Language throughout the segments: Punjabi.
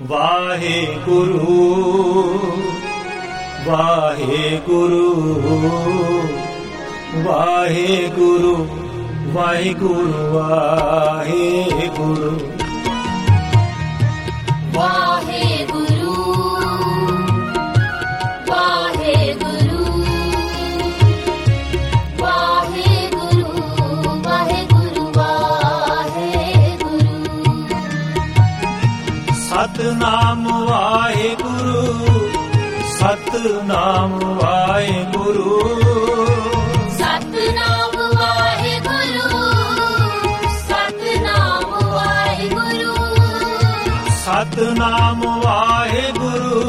ਵਾਹਿਗੁਰੂ ਵਾਹਿਗੁਰੂ ਵਾਹਿਗੁਰੂ ਵਾਹਿਗੁਰੂ ਵਾਹਿਗੁਰੂ ਵਾਹਿਗੁਰੂ ਵਾਹਿਗੁਰੂ ਵਾਹਿਗੁਰੂ ਵਾਹਿਗੁਰੂ ਵਾਹਿਗੁਰੂ ਸਤਨਾਮ ਵਾਹਿਗੁਰੂ ਸਤਨਾਮ ਵਾਹਿਗੁਰੂ ਸਤਨਾਮ ਵਾਹਿਗੁਰੂ ਸਤਨਾਮ ਵਾਹਿਗੁਰੂ ਸਤਨਾਮ ਵਾਹਿਗੁਰੂ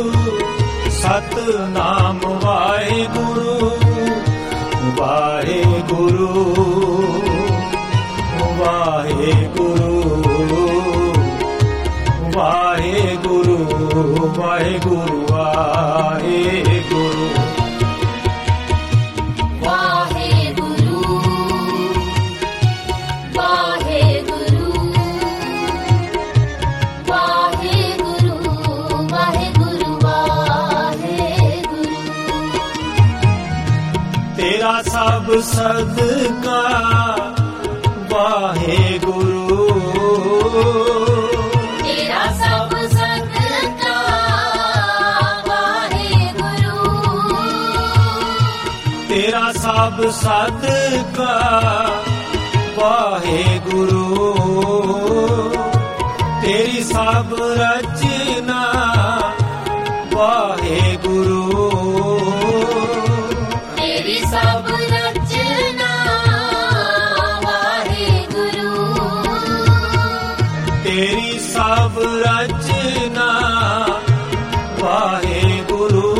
ਸਤਨਾਮ ਵਾਹਿਗੁਰੂ ਵਾਹਿਗੁਰੂ ਵਾਹਿਗੁਰੂ ਵਾਹਿਗੁਰੂ ਵਾਹਿਗੁਰੂ ਵਾਹਿਗੁਰੂ ਵਾਹਿਗੁਰੂ ਵਾਹਿਗੁਰੂ ਵਾਹਿਗੁਰੂ ਵਾਹਿਗੁਰੂ ਵਾਹਿਗੁਰੂ ਤੇਰਾ ਸਭ ਸਦਕਾ ਵਾਹਿਗੁਰੂ ਤੇਰਾ ਸਭ ਸਦਕਾ ਵਾਹਿਗੁਰੂ ਤੇਰਾ ਸਭ ਸਦਕਾ ਵਾਹਿਗੁਰੂ ਤੇਰੀ ਸਭ ਰਚਨਾ ਵਾਹਿਗੁਰੂ ਤੇਰੀ ਸਭ ਰਚਨਾ ਵਾਹਿਗੁਰੂ ਤੇਰੀ ਸਭ ਰਚਨਾ ਵਾਹਿਗੁਰੂ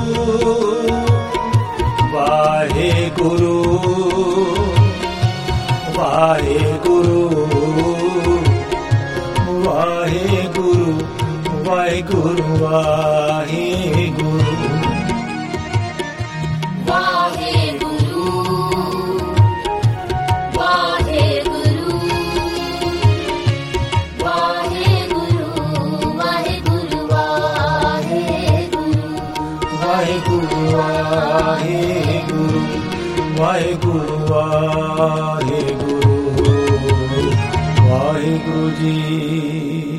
ਵਾਹਿਗੁਰੂ ਵਾਹਿਗੁਰੂ ਵਾਹਿਗੁਰੂ ਵਾਹਿਗੁਰੂ ਵਾਹਿਗੁਰੂ ਵਾਹਿਗੁਰੂ ਵਾਹਿਗੁਰੂ ਵਾਹਿਗੁਰੂ ਵਾਹਿਗੁਰੂ ਵਾਹਿਗੁਰੂ ਵਾਹਿਗੁਰੂ ਵਾਹਿਗੁਰੂ ਵਾਹਿਗੁਰੂ ਵਾਹਿਗੁਰੂ ਜੀ।